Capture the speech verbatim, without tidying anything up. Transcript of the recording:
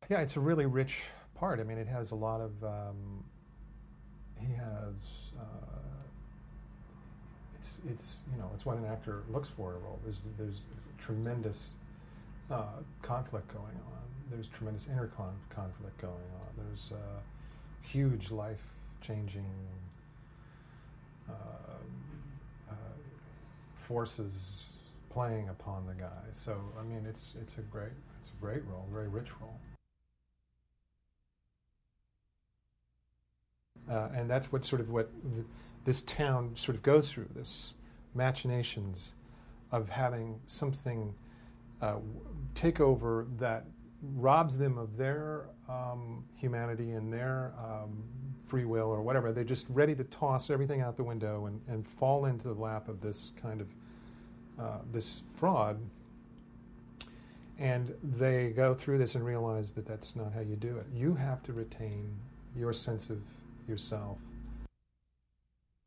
Yeah, it's a really rich part. I mean, it has a lot of. Um, he has. Uh, it's it's you know it's what an actor looks for in a role. There's there's tremendous uh, conflict going on. There's tremendous inner con- conflict going on. There's uh, huge life changing uh, uh, forces playing upon the guy. So I mean, it's it's a great it's a great role, very rich role. Uh, and that's what sort of what th- this town sort of goes through, this machinations of having something uh, take over that robs them of their um, humanity and their um, free will or whatever. They're just ready to toss everything out the window and, and fall into the lap of this kind of uh, this fraud. And they go through this and realize that that's not how you do it. You have to retain your sense of yourself